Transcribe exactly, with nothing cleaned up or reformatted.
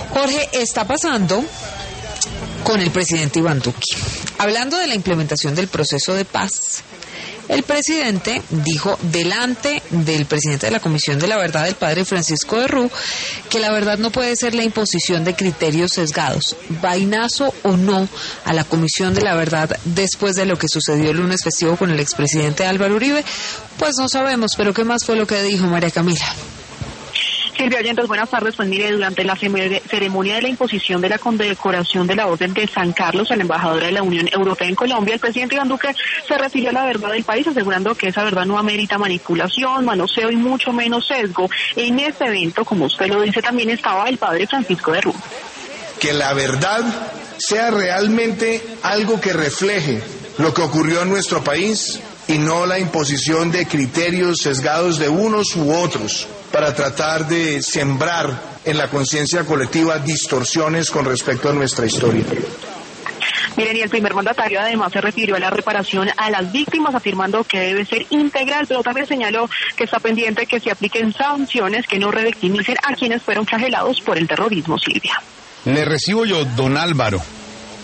Jorge, está pasando con el presidente Iván Duque. Hablando de la implementación del proceso de paz, el presidente dijo delante del presidente de la Comisión de la Verdad, el padre Francisco de Rú, que la verdad no puede ser la imposición de criterios sesgados. Vainazo o no a la Comisión de la Verdad después de lo que sucedió el lunes festivo con el expresidente Álvaro Uribe, pues no sabemos, pero ¿qué más fue lo que dijo María Camila? Silvia Oyentes, buenas tardes. Pues mire, durante la ceremonia de la imposición de la condecoración de la Orden de San Carlos a la embajadora de la Unión Europea en Colombia, el presidente Iván Duque se refirió a la verdad del país, asegurando que esa verdad no amerita manipulación, manoseo y mucho menos sesgo. En este evento, como usted lo dice, también estaba el padre Francisco de Rú. Que la verdad sea realmente algo que refleje lo que ocurrió en nuestro país y no la imposición de criterios sesgados de unos u otros para tratar de sembrar en la conciencia colectiva distorsiones con respecto a nuestra historia. Miren, y el primer mandatario además se refirió a la reparación a las víctimas, afirmando que debe ser integral, pero también señaló que está pendiente que se apliquen sanciones que no revictimicen a quienes fueron flagelados por el terrorismo, Silvia. Le recibo yo, don Álvaro.